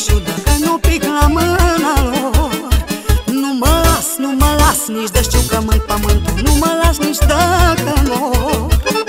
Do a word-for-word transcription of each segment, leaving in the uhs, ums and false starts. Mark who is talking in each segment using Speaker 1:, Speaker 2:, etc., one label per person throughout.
Speaker 1: șudă, că nu pic la mâna lor. Nu mă las, nu mă las nici de știu că măi pământul, nu mă las nici dacă mor.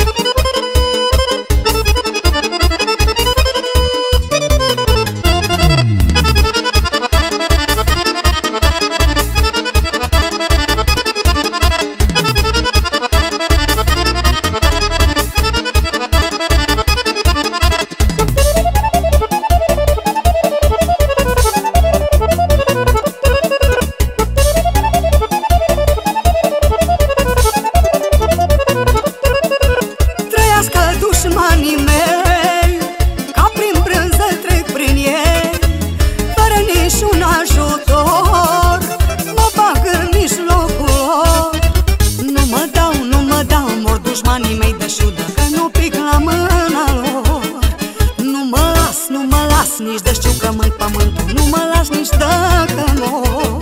Speaker 1: Dușmanii mei, ca prin brânză trec prin ei, fără niciun ajutor, mă bag în mijlocul lor. Nu mă dau, nu mă dau, mor dușmanii mei de șudă, că nu pic la mâna lor. Nu mă las, nu mă las nici de știu că măi pământul, nu mă las nici dacă mor.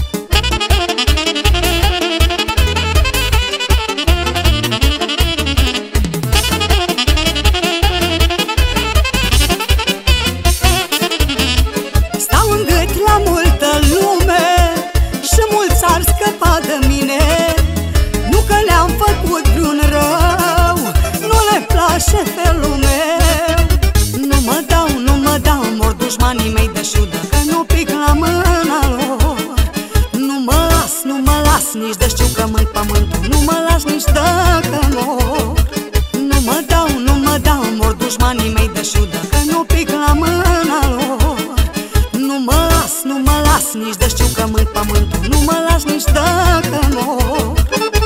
Speaker 1: La multă lume și mulți ar scăpa de mine, nu că le-am făcut vreun rău, nu le place felul meu. Nu mă dau, nu mă dau, mor dușmanii mei de șudă, că nu pic la mâna lor. Nu mă las, nu mă las nici de știu că măi pământul, nu mă las nici dacă mor. Nu mă dau, nu mă dau, mor dușmanii mei de șudă, că nu pic la mâna lor. Nu mă las, nu mă las nici de știu că măi pământul, nu mă las nici dacă mor.